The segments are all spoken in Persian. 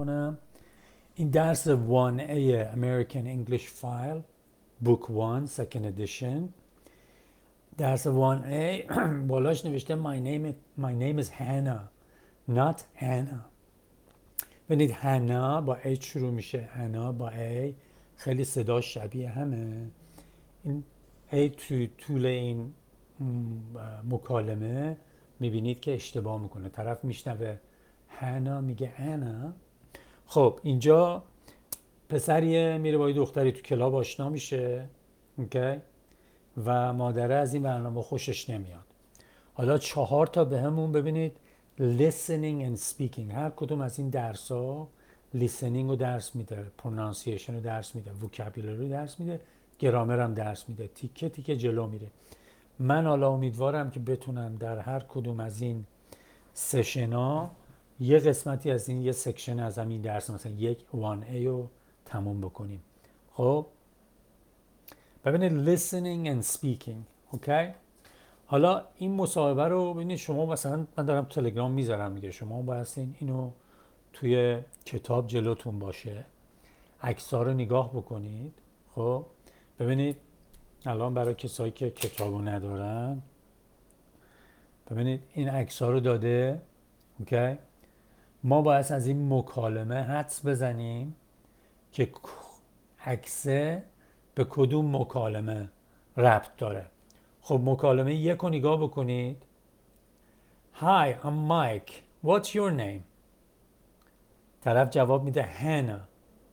میکنم. این درس 1A American English File Book 1 Second Edition. درس 1A بالاش نوشته My name is Hannah not Anna. ببینید هانا با H شروع میشه، هانا با A خیلی صدا شبیه همه. این A طول این مکالمه میبینید که اشتباه میکنه، طرف میشنوه هانا میگه انا. خب اینجا پسریه میره با یه دختری تو کلاب آشنا میشه، اوکی، و مادره از این برنامه خوشش نمیاد. حالا 4 تا به همون ببینید listening and speaking. هر کدوم از این درس ها listening رو درس میده، pronunciation رو درس میده، vocabulary رو درس میده، گرامر هم درس میده، تیکه تیکه جلو میره. من حالا امیدوارم که بتونم در هر کدوم از این سشن ها یه قسمتی از این، یه سکشن از همین درس مثلا یک 1A رو تموم بکنیم. خب ببینید listening and speaking، اوکی. حالا این مصاحبه رو ببینید شما مثلا من دارم تلگرام میذارم میگه شما باید اینو توی کتاب جلوتون باشه، عکس‌ها رو نگاه بکنید. خب ببینید الان برای کسایی که کتابو ندارن ببینید این عکس‌ها رو داده، اوکی. ما باید از این مکالمه حدس بزنیم که عکسه به کدوم مکالمه ربط داره. خب مکالمه یک رو نگاه بکنید. Hi, I'm Mike. What's your name? طرف جواب میده Hannah.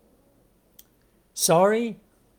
Sorry?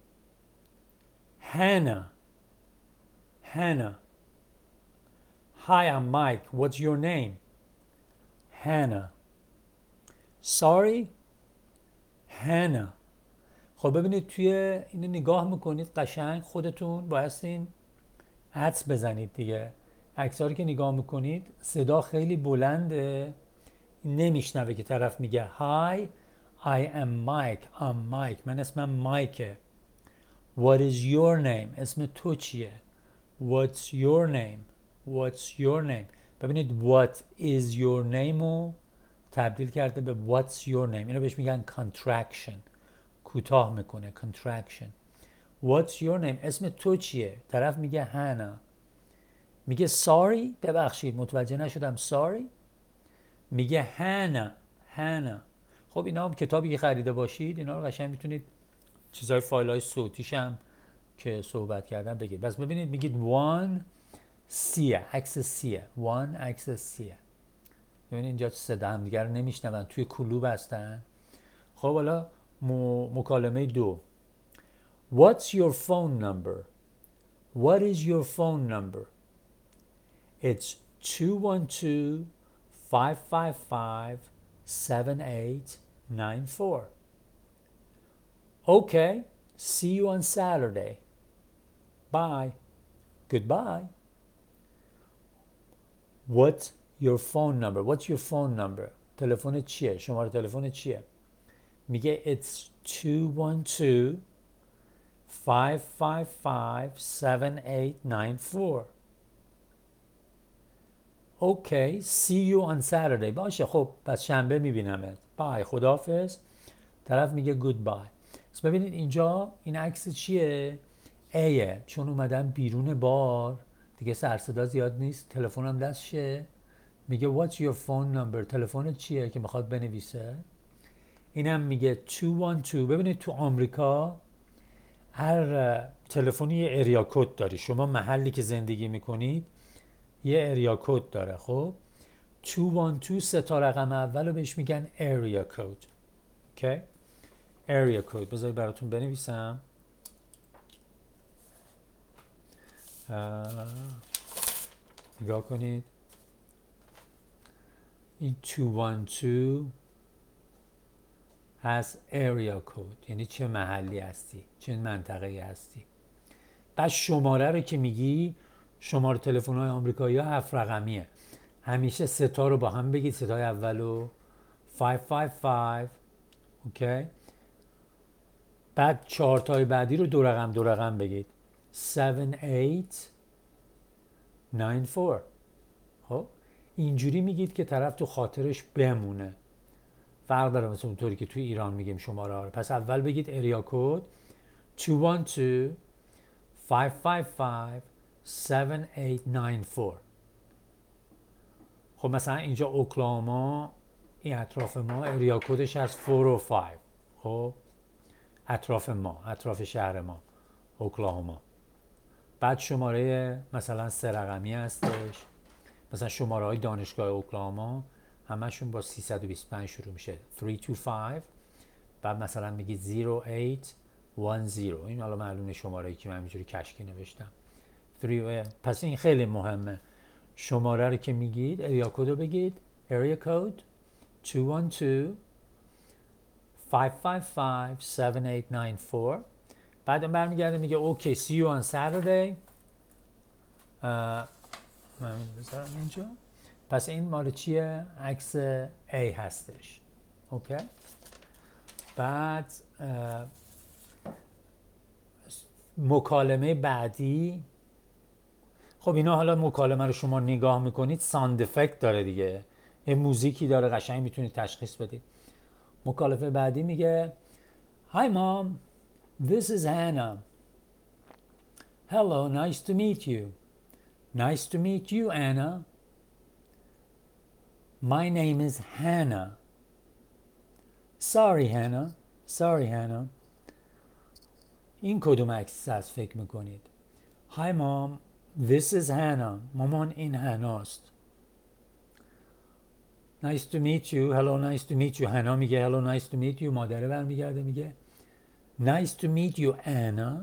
Hannah. Hannah. Hi, I'm Mike. What's your name? Hannah. Sorry? Hannah. خب ببینید توی اینو نگاه میکنید قشنگ خودتون بایستین حدس بزنید دیگه. عکس‌ها که نگاه میکنید صدا خیلی بلنده، نمیشنوه که طرف میگه Hi, I am Mike. I'm Mike. من اسمم مایکه. What is your name? اسم تو چیه؟ What's your name? What's your name? ببینید what is your name رو تبدیل کرده به what's your name. اینو بهش میگن contraction. کوتاه میکنه contraction. What's your name? اسم تو چیه؟ طرف میگه هانا. میگه sorry؟ ببخشید متوجه نشدم. sorry؟ میگه هانا. هانا. خب اینا هم کتابی که خریده باشید اینا رو قشنگ میتونید چیزای فایل های صوتیش هم که صحبت کردن بگید. بس ببینید میگید one سیه، عکس سیه، one عکس سیه. ببینید اینجا صدا هم دیگر رو نمیشنون، توی کلوب هستن. خب حالا مکالمه 2. What's your phone number? What is your phone number? It's 212-555-7894. Okay, see you on Saturday. Bye. Goodbye. What's your phone number? What's your phone number? تلفن چیه؟ شماره تلفن چیه؟ میگه it's 212-555-7894. Okay, see you on Saturday. باشه خب پس شنبه میبینمت. بای، خداحافظ. طرف میگه goodbye. پس ببینید اینجا این عکس چیه؟ ایه، چون اومدن بیرون بار دیگه سر صدا زیاد نیست، تلفنم دستشه. میگه what's your phone number؟ تلفن چیه که میخواد بنویسه. اینم میگه 212. ببینید تو آمریکا هر تلفنی یه اریا کد داری. شما محلی که زندگی میکنید یه اریا کد داره. خب 212 سه تا رقم اول رو بهش میگن اریا کد. اوکی، اریا کد. بذارید براتون بنویسم. نگاه کنید این 212 از اریا کد یعنی چه محلی هستی، چه منطقه هستی. بعد شماره رو که میگی، شماره تلفن های آمریکایی ها 7 رقمیه. همیشه سه تا رو با هم بگید، ستای اولو 555. اوکی، بعد 4 تای بعدی رو دو رقم بگید 7894. خب اینجوری میگید که طرف تو خاطرش بمونه. فرق داره مثل اونطوری که توی ایران میگیم شماره ها رو. پس اول بگید اریا کد 212 555 7894. خب مثلا اینجا اوکلاهاما، این اطراف ما اریا کدش از 405. خب اطراف شهر ما اوکلاهاما. بعد شماره مثلا 3 رقمی هستش، مثلا شماره های دانشگاه اوکلاهاما همشون با 325 شروع میشه، 325. بعد مثلا میگید 0810. این حالا معلومه شماره‌ای که من همینجوری کشکی نوشتم. پس این خیلی مهمه. شماره رو که میگید اریا کد رو بگید، اریا کد 212 555 7894. بعد برمیگرده میگه اوکی see you on Saturday. من بذارم اینجا. پس این مال چیه؟ عکس A هستش. اوکی. بعد مکالمه بعدی. خب اینا حالا مکالمه رو شما نگاه میکنید ساند افکت داره دیگه، یه موزیکی داره، قشنگ میتونید تشخیص بدید. مکالمه بعدی میگه Hi mom, this is Hannah. Hello, nice to meet you. Nice to meet you, Anna. My name is Hannah. Sorry, Hannah. Sorry, Hannah. این کدوم عکس هست فکر میکنید؟ Hi mom, this is Hannah. مامان این هناست. Nice to meet you. Hello, nice to meet you. هنا میگه hello, nice to meet you. مادره برمیگرده میگه Nice to meet you, Anna.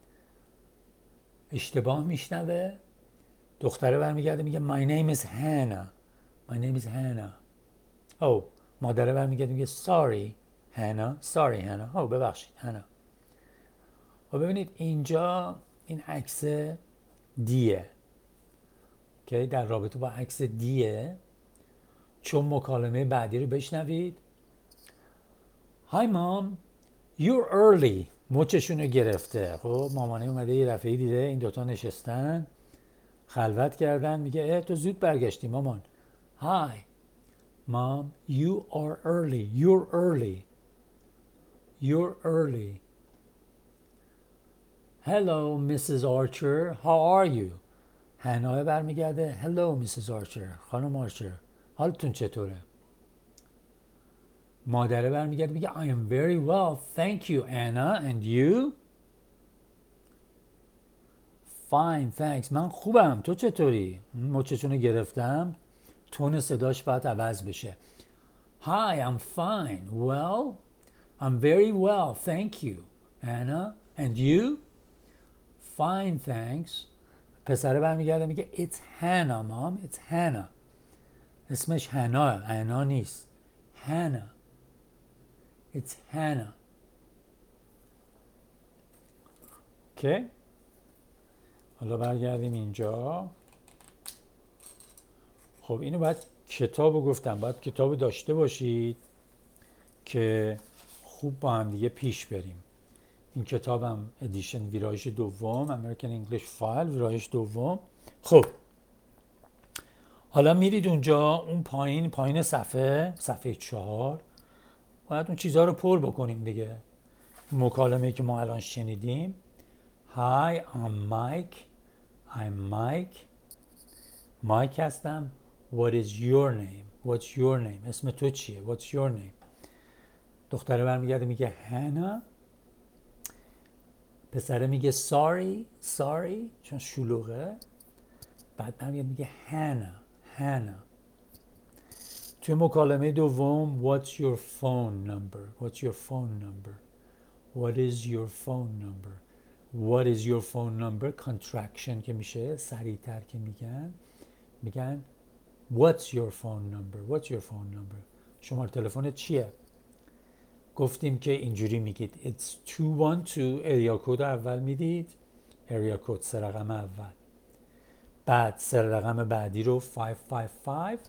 اشتباه میشنوه. دختره برمیگرده میگه My name is Hannah. My name is Hannah. Oh, مادره برمیگرده میگه Sorry, Hannah. Sorry, Hannah. Oh, ببخشید هانا. و ببینید اینجا این عکس دیه که در رابطه با عکس دیه، چون مکالمه بعدی رو بشنوید. Hi mom, you're early. مچشون رو گرفته. خب مامانه اومده یه دفعه دیده این دوتا نشستن خلوت کردن، میگه تو زود برگشتی مامان. Hi mom, you are early. You're early. You're early. Hello Mrs. Archer, how are you? هنای برمیگرده Hello Mrs. Archer. خانم آرچر حالتون چطوره؟ مادره برمیگرده میگه I am very well, thank you Anna, and you? Fine, thanks. من خوبم. تو چطوری؟ مچشونو گرفتم. تون صداش باید عوض بشه. Hi, I'm fine. Well, I'm very well, thank you Anna, and you? Fine, thanks. پسره برمیگرده میگه It's Hannah, mom. It's Hannah. اسمش هانا نیست. Hannah. It's Hannah. Okay. حالا برگردیم اینجا. خب اینو باید کتابو گفتم، باید کتابو داشته باشید که خوب با هم دیگه پیش بریم. این کتابم ادیشن ویرایش دوم، American English File ویرایش دوم. خب حالا میرید اونجا اون پایین صفحه 4 باید اون چیزها رو پر بکنیم دیگه. مکالمه‌ای که ما الان شنیدیم. Hi, I'm Mike. I'm Mike. Mike هستم. What is your name? What's your name? اسم تو چیه؟ What's your name? دختره برمیگرده میگه Hannah. پسره میگه sorry چون شلوغه. بعد برمیگرده میگه Hannah. توی مکالمه دوم What's your phone number? What's your phone number? What is your phone number? What is your phone number? Contraction که میشه سریعتر که میگن What's your phone number? What's your phone number? شماره تلفنت چیه؟ گفتیم که اینجوری میگید It's 212. اریا کد اول میدید، اریا کد 3 رقم اول، بعد 3 رقم بعدی رو 555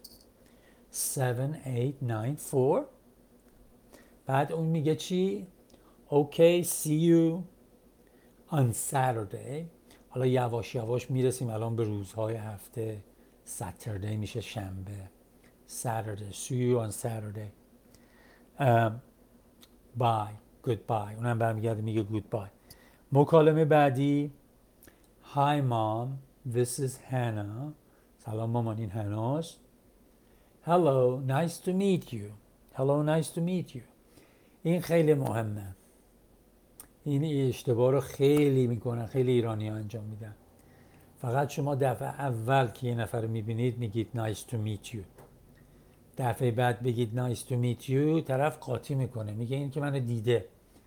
7894. بعد اون میگه چی؟ Okay, see you on Saturday. حالا یواش یواش میرسیم الان به روزهای هفته. Saturday میشه شنبه. Saturday, see you on Saturday. بای goodbye اونم برمیگرده میگه goodbye. مکالمه بعدی Hi mom, this is Hannah. سلام مامان، این هناست. Hello, nice to meet you. Hello, nice to meet you. این خیلی مهمه. این اشتباه رو خیلی میکنن، خیلی ایرانی ها انجام میدن. فقط شما دفعه اول که یه نفر رو میبینید میگید nice to meet you. دفعه بعد بگید nice to meet you، طرف قاطی میکنه، میگه این که منو دیده.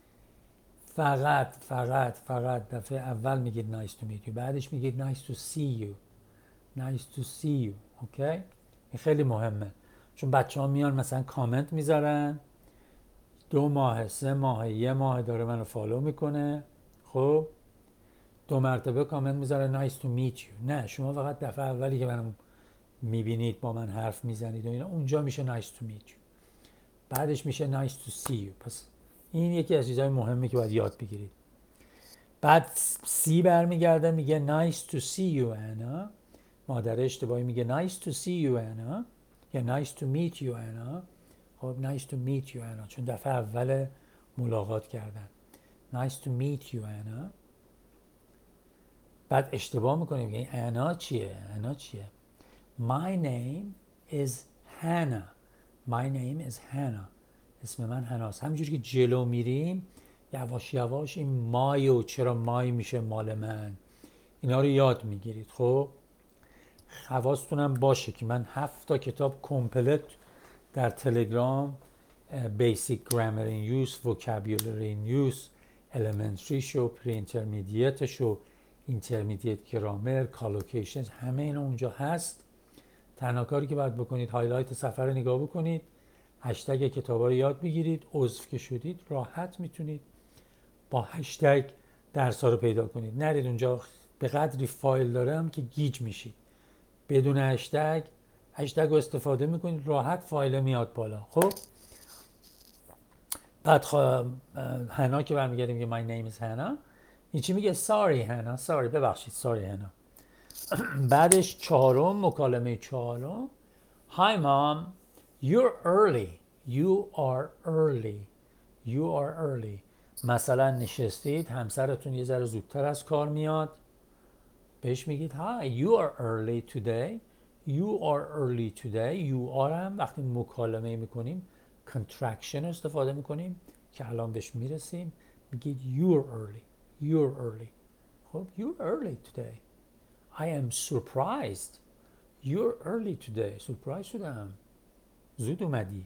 فقط دفعه اول میگید nice to meet you، بعدش میگید nice to see you. nice to see you. اوکی؟ این خیلی مهمه، چون بچه ها میان مثلا کامنت میذارن 2 ماه 3 ماه 1 ماه داره منو فالو میکنه، خب 2 مرتبه کامنت میذاره nice to meet you. نه، شما فقط دفعه اولی که منو میبینید با من حرف میزنید و اینا، اونجا میشه nice to meet you، بعدش میشه nice to see you. پس این یکی از چیزهای مهمه که باید یاد بگیرید. بعد سی برمیگرده میگه nice to see you Anna. مادر اشتباهی میگه nice to see you Anna یا nice to meet you Anna. خب nice to meet you Anna چون دفعه اول ملاقات کردن. nice to meet you Anna. بعد اشتباه میکنه میگه Anna چیه؟ Anna چیه؟ My name is Hannah. My name is Hannah. اسم من هناست. همینجوری که جلو میریم یواش یواش این مایو چرا مای میشه مال من، اینا رو یاد میگیرید. خب حواستونم باشه که من 7 تا کتاب کمپلت در تلگرام Basic Grammar in Use, Vocabulary in Use, Elementary شو، Pre-Intermediate شو، Intermediate Grammar, Collocations، همه اینا اونجا هست. تنها کاری که باید بکنید هایلایت صفحه رو نگاه بکنید، هشتگ کتابا رو یاد بگیرید، عضو که شدید راحت میتونید با هشتگ درس ها رو پیدا کنید. نرید اونجا به قدری فایل دارم که گیج میشید. بدون هشتگ رو استفاده میکنید راحت فایل میاد بالا. خب بعد هنا که برمیگردیم میگه my name is Hannah. این چی میگه؟ sorry Hannah. sorry ببخشید sorry Hannah. بعدش چهارم، مکالمه چهارم Hi mom, you're early. You are early. You are early. مثلا نشستید، همسرتون یه ذره زودتر از کار میاد، بهش میگید Hi, you are early today. You are early today. You are هم وقتی مکالمه میکنیم contraction استفاده میکنیم که الان بهش میرسیم، میگید you're early. You're early. خب you're early today. I am surprised. You're early today. surprised شدم. زود اومدی.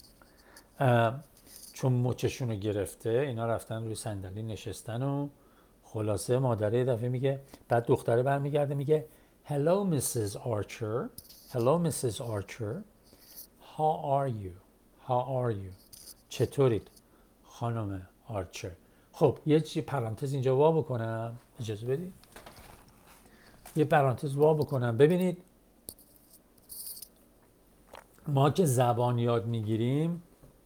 چون مچشون رو گرفته اینا رفتن روی صندلی نشستن و خلاصه مادره دفعه میگه، بعد دختره برمیگرده میگه Hello Mrs. Archer. Hello Mrs. Archer. How are you? How are you? چطورید خانم آرچر؟ خب یه پرانتز اینجا وا بکنم، اجازه بدید یه پرانتز وا بکنم. ببینید ما که زبان یاد میگیریم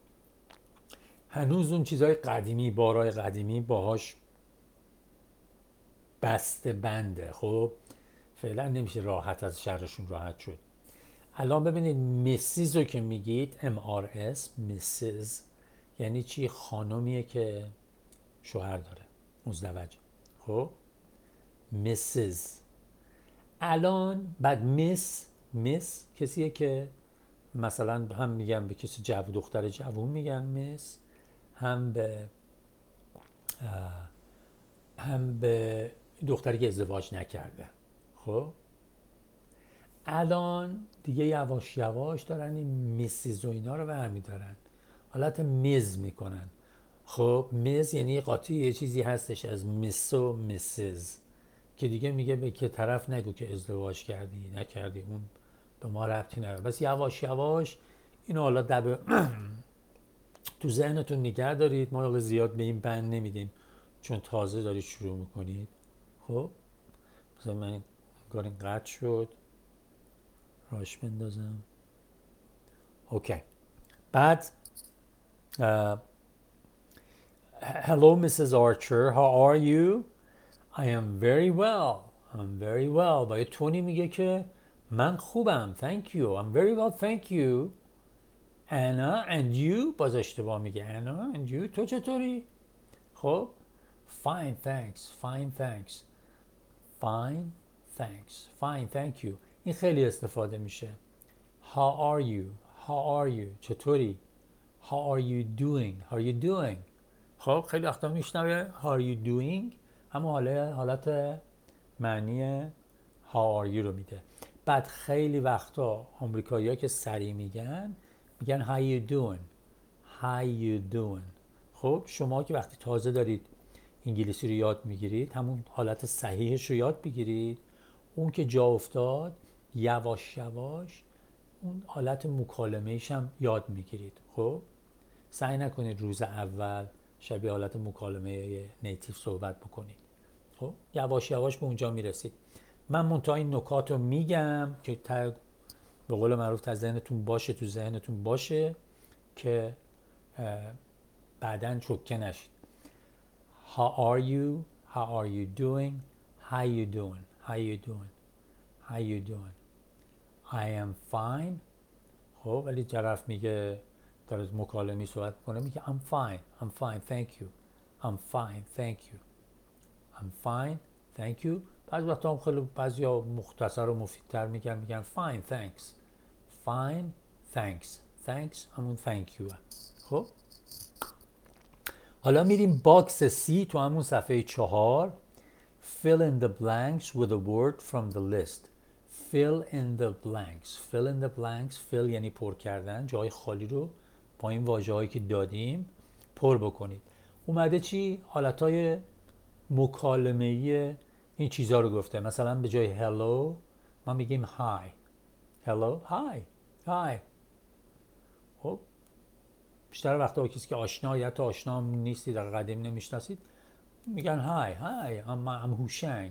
هنوز اون چیزهای قدیمی، بارای قدیمی باهاش بسته بنده. خب فعلا نمیشه راحت از شرشون راحت شد. الان ببینید میسیز رو که میگید MRS میسیز یعنی چی؟ خانمیه که شوهر داره، مزدوجه. خب میسیز. الان بعد میس کسیه که مثلا هم میگن به کسی دختر جوون میگن میس، هم به دختری که ازدواج نکرده. خب الان دیگه یواش یواش دارن این میسیز و اینا رو برمیدارن، حالت میز میکنن. خب میز یعنی قاطی یه چیزی هستش از میس و میسیز که دیگه میگه به که طرف نگو که ازدواج کردی نکردی، اون به ما ربطی نداره. بس یواش یواش اینو حالا تو ذهنتون نگه دارید. ما زیاد به این بند نمیدیم چون تازه دارید شروع میکنید. خب مثلا من انگار این قطع شد، راش بندازم. اوکی. بعد Hello Mrs. Archer, how are you? I am very well. I'm very well. با یه تونی میگه که من خوبم. Thank you. I'm very well, thank you. Anna and you باز اشتباه میگه. Anna and you تو چطوری؟ خب fine thanks fine thanks fine thanks fine thank you این خیلی استفاده میشه. How are you how are you چطوری؟ How are you doing how are you doing خب خیلی وقتا میشنوه how are you doing همون حالت معنی how are you رو میده. بعد خیلی وقتا آمریکایی‌ها که سریع میگن how you doing how you doing. خب شما که وقتی تازه دارید انگلیسی رو یاد میگیرید همون حالت صحیحش رو یاد بگیرید. اون که جا افتاد یواش یواش اون حالت مکالمه‌ایش هم یاد میگیرید. خب سعی نکنید روز اول شبیه حالت مکالمه نیتیو صحبت بکنید. خب یواش یواش به اونجا میرسید. من منتها این نکات رو میگم که به قول معروف تا ذهنتون باشه تو ذهنتون باشه که بعداً چکه نشید. How are you how are you doing how you doing how you doing how you doing I am fine. خب ولی طرف میگه داره مکالمه‌ای صحبت کنه میگه I'm fine thank you I'm fine thank you I'm fine thank you. بعضی وقتا هم خیلی بعضیا مختصر و مفیدتر میگن fine thanks fine thanks thanks همون thank you. خب حالا میریم باکس سی تو همون صفحه 4. Fill in the blanks with a word from the list. Fill in the blanks. Fill in the blanks. Fill یعنی پر کردن. جای خالی رو با این واژه‌هایی که دادیم پر بکنید. اومده چی؟ حالتهای مکالمه‌ای این چیزها رو گفته. مثلا به جای hello ما میگیم hi. Hello. Hi. Hi. خب بیشتر وقتا کسی که آشنا یا تا آشنا نیستید در قدیم نمیشناسید میگن hi I'm Hushang.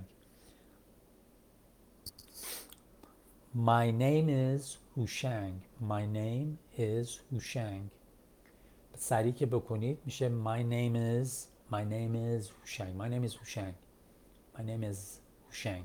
My name is Hushang. My name is Hushang. سریع که بکنید میشه my name is Hushang. My name is Hushang. My name is Hushang.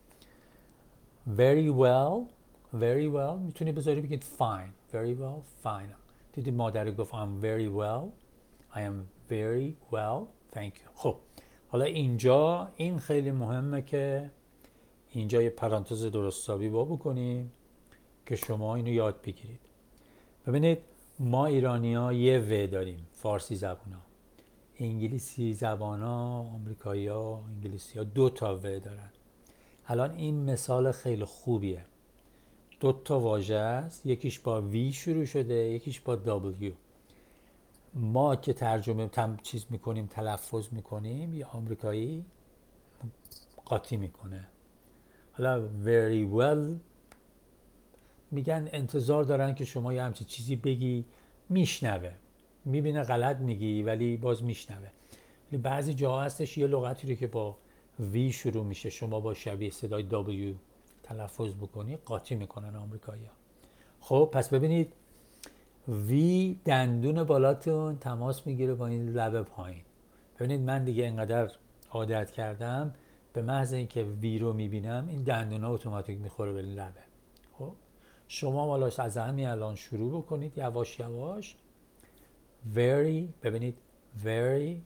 Very well میتونی بذاری بگید fine. Very well fine. دیدید مادر گفت I'm very well. I am very well. Thank you. خب حالا اینجا این خیلی مهمه که اینجا یه پرانتز درستابی با بکنیم که شما اینو یاد بگیرید. ببینید ما ایرانی ها یه و داریم فارسی زبان ها. انگلیسی زبان ها آمریکایی ها انگلیسی ها 2 تا و دارن. الان این مثال خیلی خوبیه. 2 تا واژه است. یکیش با وی شروع شده یکیش با دبلیو. ما که ترجمه چیز میکنیم تلفظ میکنیم یا آمریکایی قاطی میکنه. حالا very well میگن انتظار دارن که شما یه همچین چیزی بگی میشنوه میبینه غلط میگی ولی باز میشنوه. بعضی جاها هستش یه لغتی رو که با وی شروع میشه شما با شبیه صدای دبلیو تلفظ بکنی قاطی میکنن آمریکایی‌ها. خب پس ببینید وی دندون بالاتون تماس میگیره با این لب پایین. ببینید من دیگه اینقدر عادت کردم به محض اینکه وی رو میبینم این دندونا اتوماتیک میخوره به لبه. خب شما والا از همین الان شروع بکنید یواش یواش very ببینید very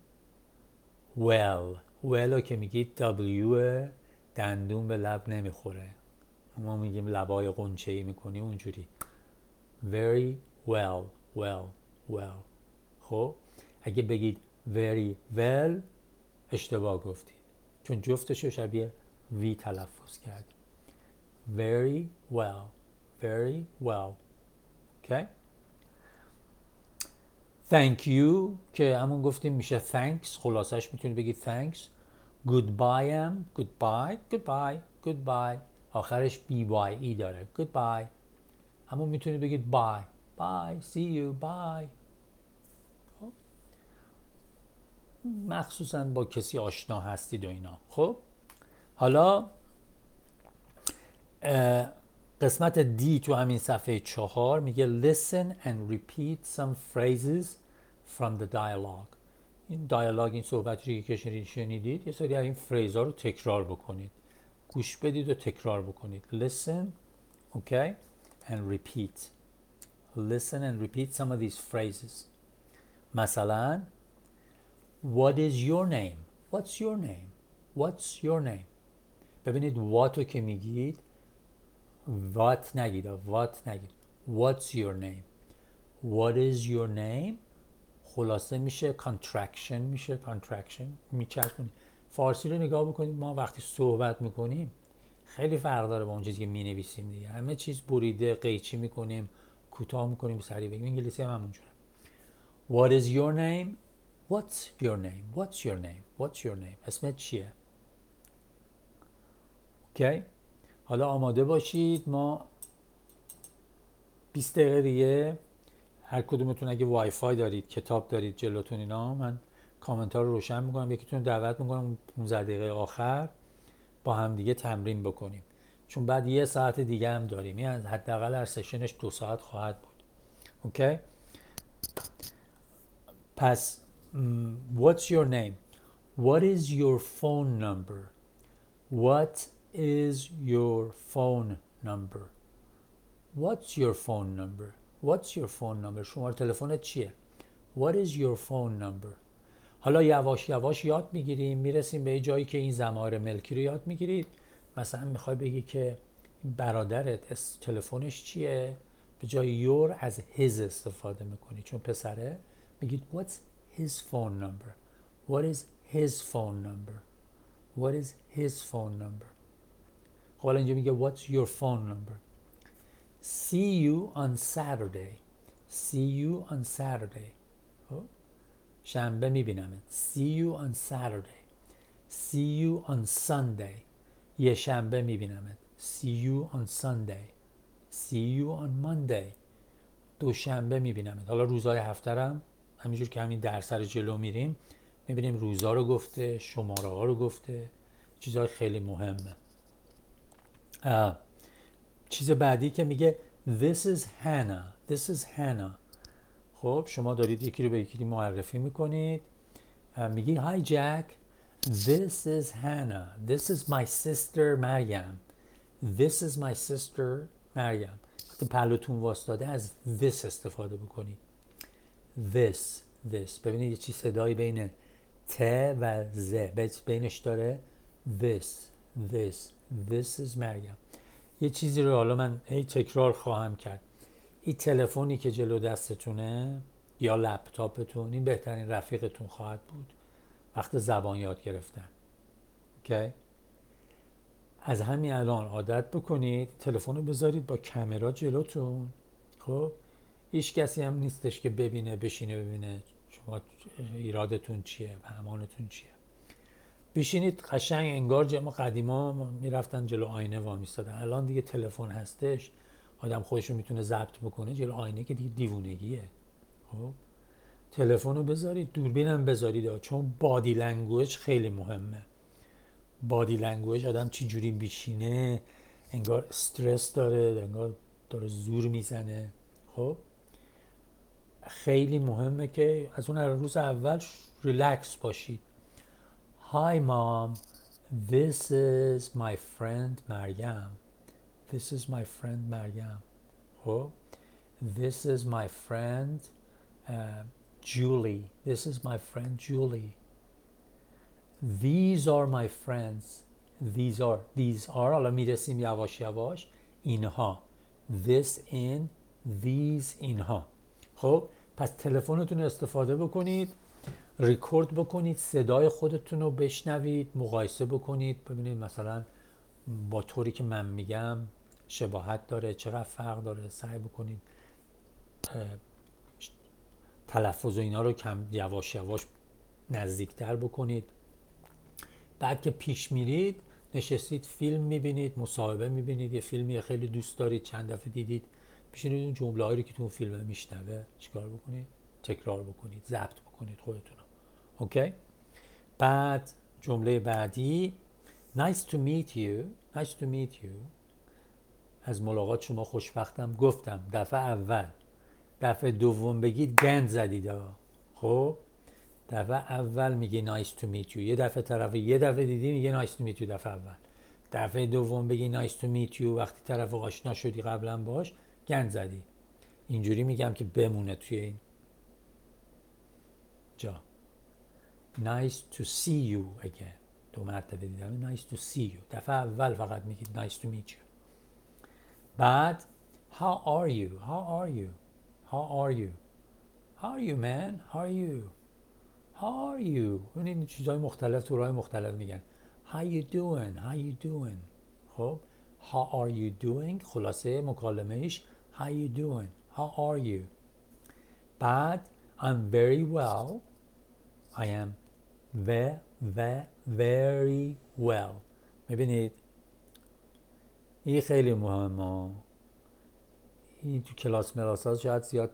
well رو که میگید W دندون به لب نمیخوره. ما میگیم لبای قنچه‌ای میکنی اونجوری very well. خب اگه بگید very well اشتباه گفتید چون جفتش رو شبیه وی تلفظ کردیم. very well. Okay. thank you که همون گفتیم میشه thanks. خلاصش میتونید بگید thanks. goodbye آخرش BYE داره goodbye. همون میتونید بگید bye see you bye. مخصوصا با کسی آشنا هستید و اینا. خب حالا قسمت دی تو همین صفحه 4 میگه listen and repeat some phrases from the dialogue. این دیالوگ این صحبتی که شنیدید یه سری از این فریزها رو تکرار بکنید. گوش بدید و تکرار بکنید. listen okay and repeat. listen and repeat some of these phrases. مثلا What is your name? What's your name? What's your name? ببینید what رو که میگید what نگید what نگید. What's your name? What is your name? خلاصه میشه contraction میشه contraction میچرخونید. فارسی رو نگاه بکنید، ما وقتی صحبت میکنیم خیلی فرق داره با اون چیزی که مینویسیم دیگه. همه چیز بریده قیچی میکنیم، کوتاه میکنیم، سریع بگیم. انگلیسی هم همونجوره. What is your name? What's your name? What's your name? What's your name? اسمت چیه؟ اوکی؟ حالا آماده باشید، ما 20 دقیقه دیگه هر کدومتون اگه وای فای دارید، کتاب دارید جلوتون، اینا من کامنت ها رو روشن میکنم، یکیتون دعوت میکنم 15 دقیقه آخر با هم دیگه تمرین بکنیم، چون بعد 1 ساعت دیگه هم داریم، یعنی حداقل هر سشنش 2 ساعت خواهد بود. اوکی؟ پس what's your name? What is your phone number? What is your phone number? What's your phone number? What's your phone number? شماره تلفنت چیه؟ What is your phone number? حالا یواش یواش یاد میگیریم، میرسیم به جایی که این ضمایر ملکی رو یاد میگیرید. مثلا میخوای بگی که برادرت تلفنش چیه، به جای your از his استفاده میکنی، چون پسره میگید what's his phone number. What is his phone number? What is his phone number? حالا اینجا میگه what's your phone number. See you on Saturday. See you on Saturday. شنبه میبینمت. See you on Saturday. See you on Sunday. یه شنبه میبینمت. See you on Sunday. See you on Monday. دوشنبه میبینمت. حالا روزهای هفته هم همینجور که همین در سر جلو میریم میبینیم روزا رو گفته، شماره ها رو گفته، چیزهای خیلی مهمه. چیز بعدی که میگه This is Hannah. This is Hannah. خب شما دارید یکی رو به یکی معرفی میکنید، میگی Hi Jack. This is Hannah. This is my sister مریم. This is my sister مریم. وقتی پلوتون واسطاده از this استفاده بکنید. This. ببینید یه چی صدایی بین ت و ز بینش داره. This is مریم. یه چیزی رو حالا من تکرار خواهم کرد. این تلفنی که جلو دستتونه یا لپتاپتون، این بهترین رفیقتون خواهد بود وقت زبان یاد گرفتن. اوکی؟ از همین الان عادت بکنید تلفن رو بذارید با کامera جلوتون. خب هیچ کسی هم نیستش که ببینه، بشینه ببینه شما ایرادتون چیه و امانتون چیه. بشینید قشنگ انگار ما قدیما میرفتن جلو آینه وامیستادن. الان دیگه تلفن هستش، آدم خودش رو میتونه ضبط بکنه جلو آینه که دیگه دیوونگیه. خب تلفن رو بذارید، دوربین هم بذارید، چون بادی لنگویج خیلی مهمه. بادی لنگویج آدم چی جوری بیشینه، انگار استرس داره، انگار داره زور میزنه. خب خیلی مهمه که از اون روز اول ریلکس باشید. Hi mom, this is my friend Maryam. This is my friend Maryam. خب This is my friend Julie. This is my friend Julie. These are my friends. These are حالا میرسیم یواش یواش اینها. This in, these اینها. خب پس تلفنتون استفاده بکنید، ریکورد بکنید، صدای خودتون رو بشنوید، مقایسه بکنید، ببینید مثلا با طوری که من میگم شباهت داره، چقدر فرق داره. سعی بکنید تلفظ و اینا رو کم یواش یواش نزدیکتر بکنید. بعد که پیش میرید نشستید فیلم میبینید، مصاحبه میبینید، یه فیلمی خیلی دوست دارید چند دفعه دیدید، بشینید اون جمله هایی که تو اون فیلم میشنوه چیکار بکنید؟ تکرار بکنید، ضبط بکنید خودتون رو. اوکی؟ بعد جمله بعدی Nice to meet you. Nice to meet you. از ملاقات شما خوشبختم. گفتم دفعه اول، دفعه دوم بگید گند زدید. خب دفعه اول میگی nice to meet you، یه دفعه طرف یه دفعه دیدی میگه nice to meet you دفعه اول. دفعه دوم بگی nice to meet you وقتی طرف آشنا شدی قبلا باش گند زدی. اینجوری میگم که بمونه توی این جا. Nice to see you again. 2 مرتبه دیدم nice to see you. دفعه اول فقط میگید nice to meet you. بعد how are you? How are you? How are you? How are you man? How are you? How are you? این چیزهای مختلف تو راه مختلف میگن. How you doing? How you doing? خب How are you doing؟ خلاصه مکالمهش How you doing? How are you? بعد I'm very well. I am very well. میبینید این خیلی مهمه. این تو کلاس مراسات شاید زیاد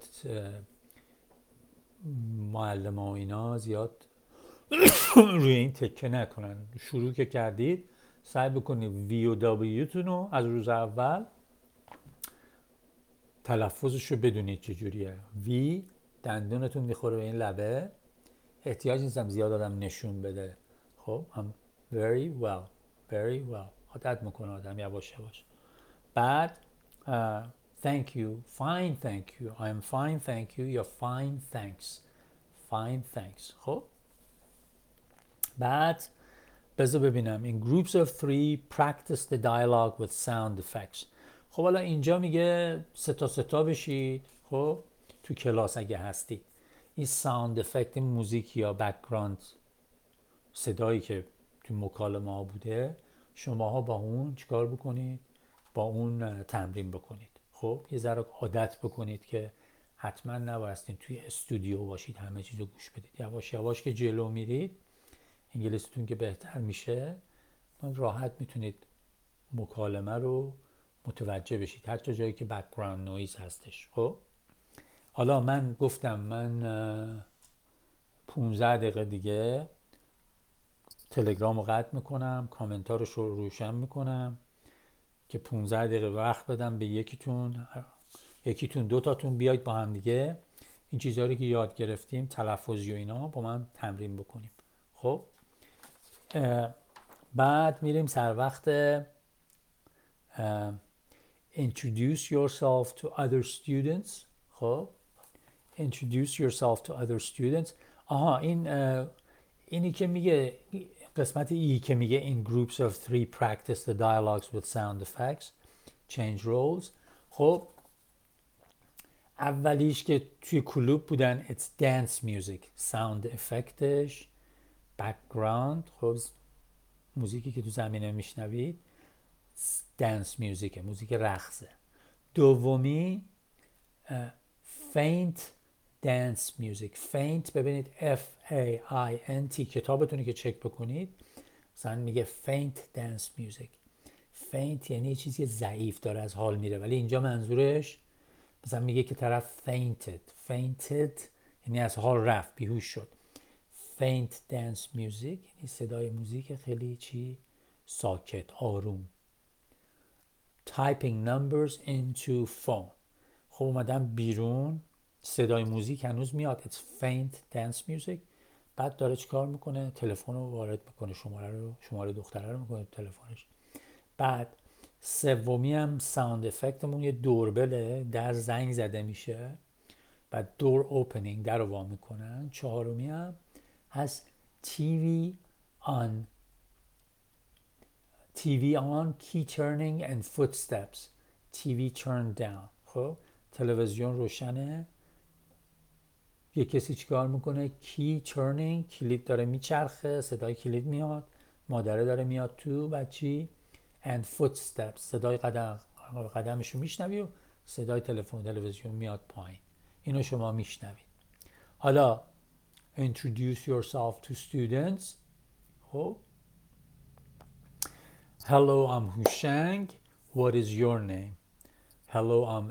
معلم ها و اینا زیاد روی این تکه نکنن. شروع که کردید سعی بکنید وی و دبلیو تون رو از روز اول تلفظش رو بدونید چجوریه. وی دندونتون میخوره به این لبه، احتیاج نیستم زیاد آدم نشون بده. خب I'm very well عادت میکنه آدم یواش یواش. بعد thank you fine thank you I am fine thank you you're fine thanks. خب بعد بذار ببینم in groups of 3 practice the dialogue with sound effects. خب حالا اینجا میگه سه تا بشید. خب تو کلاس اگه هستید این ساوند افکت موزیک یا بک‌گراند صدایی که تو مکالمه ها بوده شماها با اون چیکار بکنید؟ با اون تمرین بکنید. خب یه ذره عادت بکنید که حتما نبایستین توی استودیو باشید همه چیزو گوش بدید. یواش یواش که جلو میرید انگلیسیتون که بهتر میشه راحت میتونید مکالمه رو متوجه بشید حتی جایی که بک‌گراند نویز هستش. خب حالا من گفتم من 15 دقیقه دیگه تلگرام رو قطع میکنم، کامنتارش رو روشن میکنم که 15 دقیقه وقت بدم به یکیتون 2 تاتون بیاید با هم دیگه این چیزهایی که یاد گرفتیم تلفظی و اینا با من تمرین بکنیم. خب بعد میریم سر وقت introduce yourself to other students. خب introduce yourself to other students. اینی که میگه قسمت ای که میگه in groups of 3 practice the dialogues with sound effects change roles. خب اولیش که توی کلوب بودن it's dance music sound effectش background. خب موزیکی که تو زمینه میشنوید dance music موزیک رقصه. دومی faint dance music. faint ببینید F-A-I-N-T کتابتونی که چک بکنید مثلا میگه faint dance music. faint یعنی چیزی ضعیف داره از حال میره ولی اینجا منظورش مثلا میگه که طرف fainted یعنی از حال رفت بیهوش شد. faint dance music یعنی صدای موزیک خیلی ساکت آروم. typing numbers into phone. خب اومدم بیرون صدای موزیک هنوز میاد it's faint dance music. بعد داره چیکار میکنه؟ تلفن رو وارد میکنه شماره دختره رو میکنه تلفنش. بعد سومی هم ساوند افکتمون یه دوربله در زنگ زده میشه بعد دور اوپنینگ در رو وا میکنن. چهارمی هم هست TV on key turning and footsteps. TV turned down. خب تلویزیون روشنه یه کسی چیکار میکنه کey turning کلید داره میچرخه صدای کلید میاد مادره داره میاد تو بعد چی and footsteps صدای قدمشو میشنوی و صدای تلویزیون میاد پایین. اینو شما میشنوید. حالا introduce yourself to students. خب hello I'm Hushang. What is your name? Hello I'm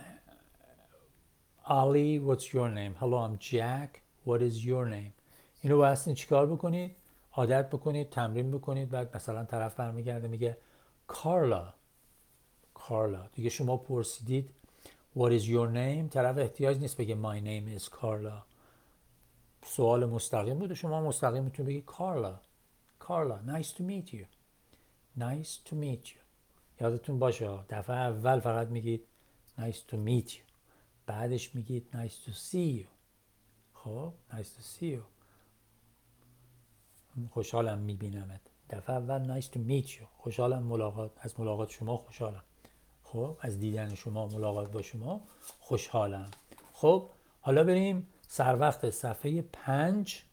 Ali. What's your name? Hello I'm Jack. What is your name? اینو بایستی چیکار بکنید؟ عادت بکنید تمرین بکنید. بعد مثلا طرف برمیگرده میگه Carla. دیگه شما پرسیدید What is your name? طرف احتیاج نیست بگه My name is Carla. سوال مستقیم بود و شما مستقیم میتونید بگید Carla nice to meet you. یادتون باشه دفعه اول فقط میگید nice to meet you بعدش میگید nice to see you. خب nice to see you، خوشحالم میبینمت. دفعه اول nice to meet you، خوشحالم از ملاقات شما خوشحالم. خب از دیدن شما، ملاقات با شما خوشحالم. خب حالا بریم سر وقت صفحه 5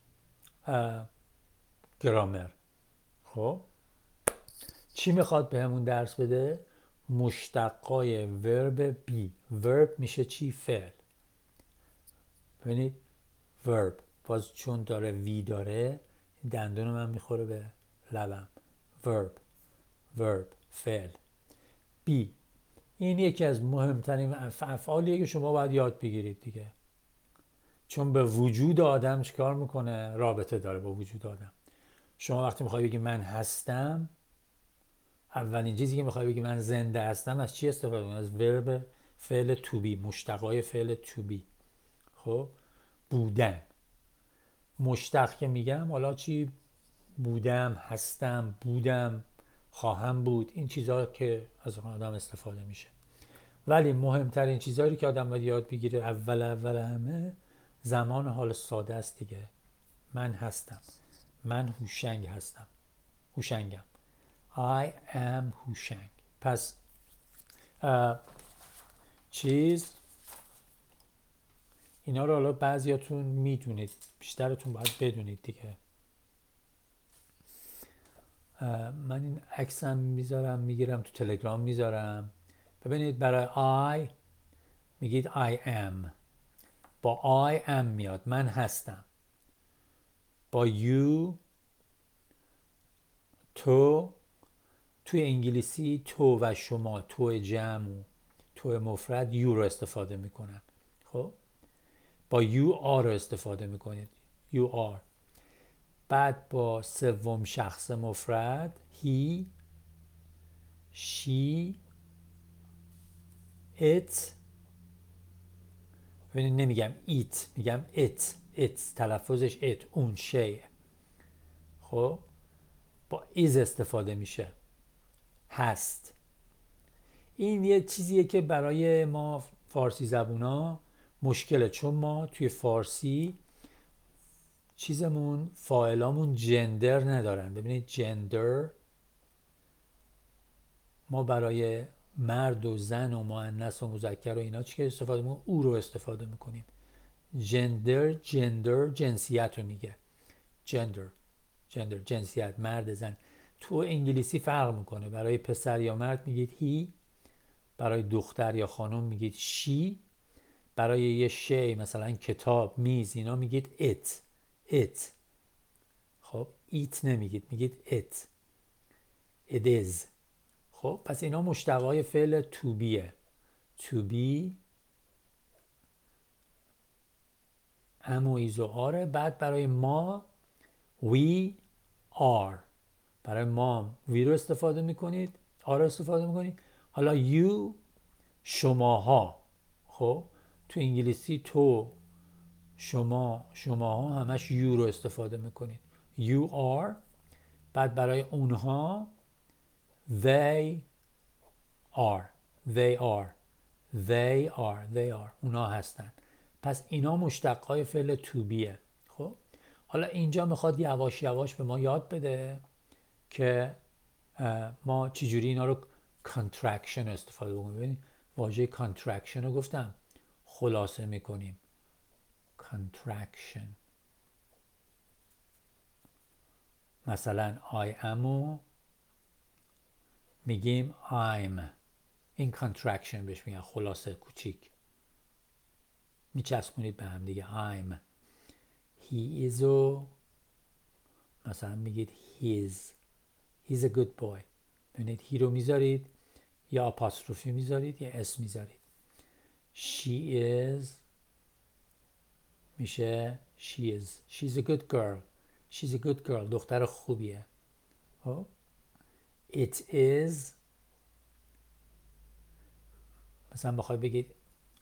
گرامر. خب چی میخواد بهمون درس بده؟ مشتقای ورب بی. ورب میشه چی؟ فعل. ببینید ورب باز چون داره وی داره دندون من میخوره به لبم. ورب فعل. بی این یکی از مهمترین افعالیه که شما باید یاد بگیرید دیگه، چون به وجود آدم چیکار میکنه؟ رابطه داره با وجود آدم. شما وقتی میخوای بگی من هستم، اولین چیزی که میخوای بگی من زنده هستم، از چی استفاده کنی؟ از ورب فعل تو بی، مشتقای فعل تو بی. خب بودن، مشتق که میگم حالا چی؟ بودم، هستم، بودم، خواهم بود، این چیزها که از آدم استفاده میشه. ولی مهمترین چیزهایی که آدم باید یاد بگیره اول همه زمان حال ساده است دیگه. من هستم، من هوشنگ هستم، هوشنگم. I am هوشنگ. پس چیز اینا رو حالا بعضیاتون میدونید، بیشترتون باید بدونید دیگه. من این عکسم میگیرم تو تلگرام میذارم. ببینید برای I میگید I am، با I am میاد من هستم. با you تو انگلیسی تو و شما، تو جمع و تو مفرد you رو استفاده میکنن. خب با you are رو استفاده میکنید you are. بعد با سوم شخص مفرد he she it. ببینید نمیگم it، میگم it تلفظش it، اون شیء. خب با is استفاده میشه هست. این یه چیزیه که برای ما فارسی زبونا مشکله، چون ما توی فارسی چیزمون فاعلامون جندر ندارن. ببینید جندر ما برای مرد و زن و مؤنث و مذکر و اینا چی که استفاده میکنیم؟ او رو استفاده میکنیم. جندر جنسیت رو میگه. جندر جنسیت، مرد زن. تو انگلیسی فرق میکنه، برای پسر یا مرد میگید هی، برای دختر یا خانم میگید شی، برای یه شی مثلا کتاب، میز، اینا میگید it. خب ایت نمیگید، میگید it is. خب پس اینا مشتقای فعل to beه. to be ام و ایز و آره. بعد برای ما we are، برای ما we رو استفاده میکنید، آر رو استفاده میکنید. حالا you شماها. خب تو انگلیسی تو، شماها همش you رو استفاده میکنید you are. بعد برای اونها they are اونا هستن. پس اینا مشتقای فعل to beه. خب حالا اینجا میخواد یواش یواش به ما یاد بده که ما چجوری اینا رو contraction استفاده بکنیم. ببینید واژه contraction رو گفتم خلاصه میکنیم. contraction مثلا I am و میگیم I'm، این contraction بهش میگن، خلاصه کوچیک میچسبونید به هم دیگه. I'm. he is و مثلا میگید he's a good boy. ببینید he رو میذارید یا آپاستروفی میذارید یا اس میذارید. she is میشه she's a good girl دختر خوبیه. it is مثلا بخوای بگید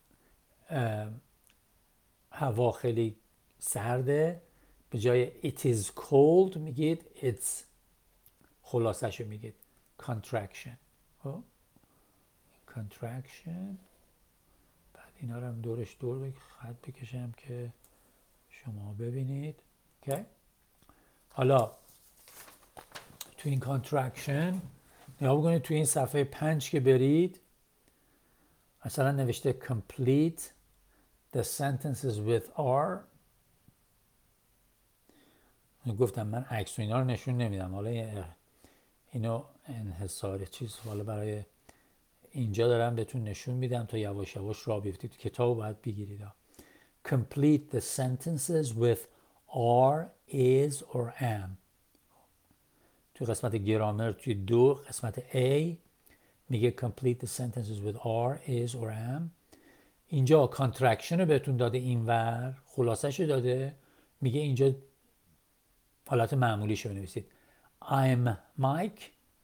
هوا خیلی سرده، به جای it is cold میگید it's، خلاصش رو میگید contraction. contraction. بعد اینا رو هم دورش دور خط بکشم که شما ببینید. اوکی. حالا تو این کانترکشن نگاه بکنید، تو این صفحه 5 که برید مثلا نوشته complete the sentences with are. گفتم من عکس و اینا رو نشون نمیدم، حالا اینو انحصار چیز حالا برای اینجا دارم بهتون نشون میدم تا یواش یواش راه بیفتید. کتابو باید بگیرید. Complete the sentences with are, is or am. تو قسمت گرامر توی 2 قسمت A میگه complete the sentences with are, is or am. اینجا کانترکشن رو بهتون داده، اینور خلاصش رو داده، میگه اینجا حالت معمولیش رو بنویسید. I'm Mike,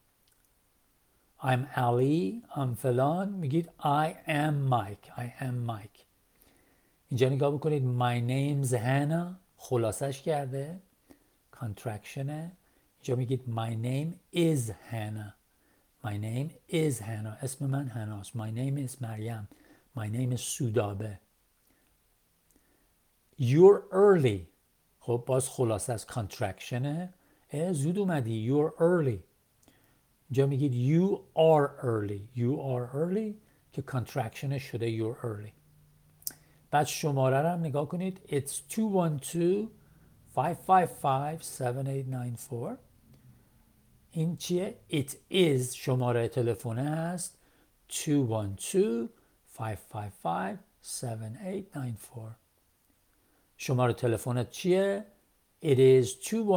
I'm Ali, I'm فلان، میگید I am Mike, I am Mike. اینجا نگاه بکنید my name's Hannah، خلاصش کرده، کانترکشنه. اینجا میگید my name is Hannah، my name is Hannah، اسم من هناست. my name is مریم، my name is سودابه. you're early، خب باز خلاصه از کانترکشنه، زود اومدی you're early. اینجا میگید you are early، you are early که کانترکشنش شده you're early. بعد شماره رو هم نگاه کنید it's 212-555-7894. این چیه؟ it is شماره تلفن هست 212-555-7894. شماره تلفنت چیه؟ it is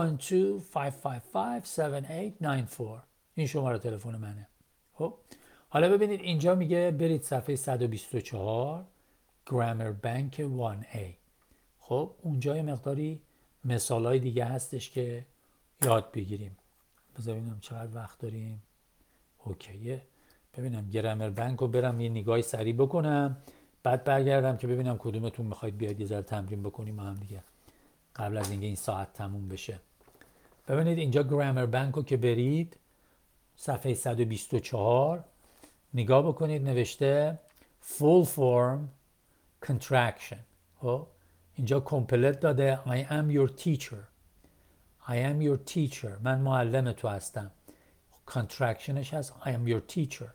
212-555-7894. این شماره تلفن منه. خب حالا ببینید اینجا میگه برید صفحه 124 گرامر بانک 1A. خب اونجا یه مقداری مثالای دیگه هستش که یاد بگیریم. بذار ببینم چقدر وقت داریم. اوکیه. ببینم گرامر بانک رو برم یه نگاهی سریع بکنم، بعد برگردم که ببینم کدومتون میخواید بیاید یه ذره تمرین بکنیم با هم دیگه قبل از اینکه این ساعت تموم بشه. ببینید اینجا گرامر بانک رو که برید صفحه 124 نگاه بکنید نوشته full form contraction. اینجا کامپلت داده I am your teacher، I am your teacher، من معلم تو هستم. کانترکشنش هست I am your teacher.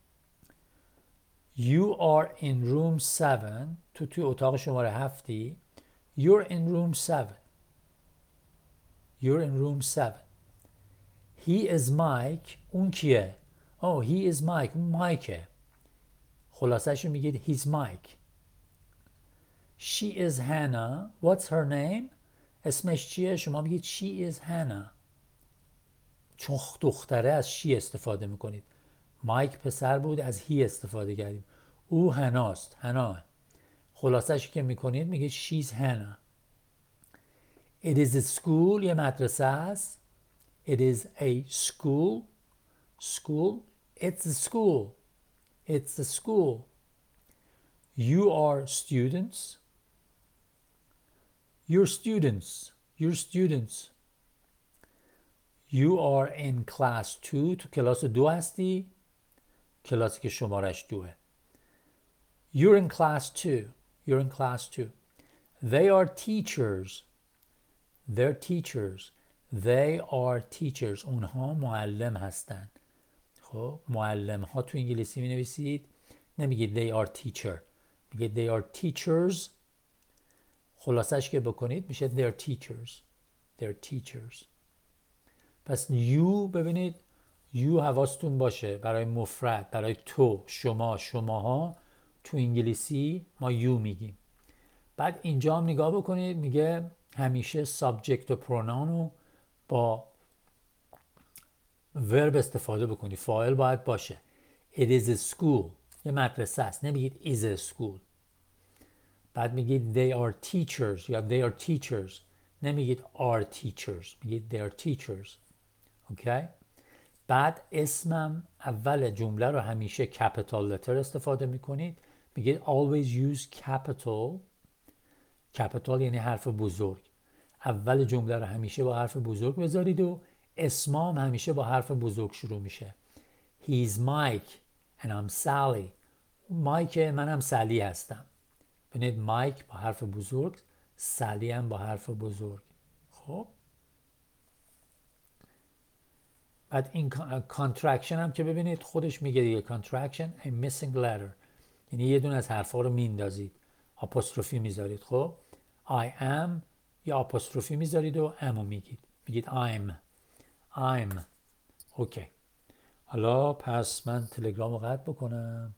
You are in room 7، تو توی اتاق شماره 7. You're in room 7، You're in room 7. He is Mike، اون کیه؟ he is Mike، اون مایکه. خلاصش میگید he's Mike. She is Hannah. What's her name؟ اسمش چیه؟ شما میگید she is Hannah. چون دختره از she استفاده میکنید. مایک پسر بود، از he استفاده کردیم. او هناست، هنا. خلاصش که میکنید میگید she's Hannah. It is a school، یه مدرسه است. It is a school. School. It's a school. It's a school. You are students. You're students. You're students. You are in class 2. تو کلاس 2 هستی. کلاسی که شمارش 2. You're in class 2. You're in class 2. They are teachers. They're teachers. They are teachers. اونها معلم هستند. خب معلم ها تو انگلیسی می نویسید، نمیگید they are teacher، میگید they are teachers. خلاصش که بکنید میشه they're teachers. They're teachers. پس you ببینید you حواستون باشه برای مفرد، برای تو، شما، شماها تو انگلیسی ما you میگیم. بعد اینجا هم نگاه بکنید میگه همیشه subject و pronoun رو با verb استفاده بکنید، فاعل باید باشه. It is a school، یه مدرسه است، نمیگید is a school. بعد میگید they are teachers یا they are teachers، نمیگید are teachers، میگید they are teachers. اوکی؟ بعد اسمم اول جمله رو همیشه capital letter استفاده میکنید، میگید always use capital. capital یعنی حرف بزرگ. اول جمله رو همیشه با حرف بزرگ بذارید و اسمام همیشه با حرف بزرگ شروع میشه. He's Mike and I'm Sally. مایک منم سالی هستم. ببینید مایک با حرف بزرگ، سالی هم با حرف بزرگ. خب بعد این کانترکشن هم که ببینید خودش میگه دیگه کانترکشن a missing letter، یعنی یه دونه از حرفا رو میندازید، آپوستروفی میذارید. خب I am یا آپوستروفی میذارید و am رو میگید I'm اوکی. حالا پس من تلگرام رو قطع بکنم.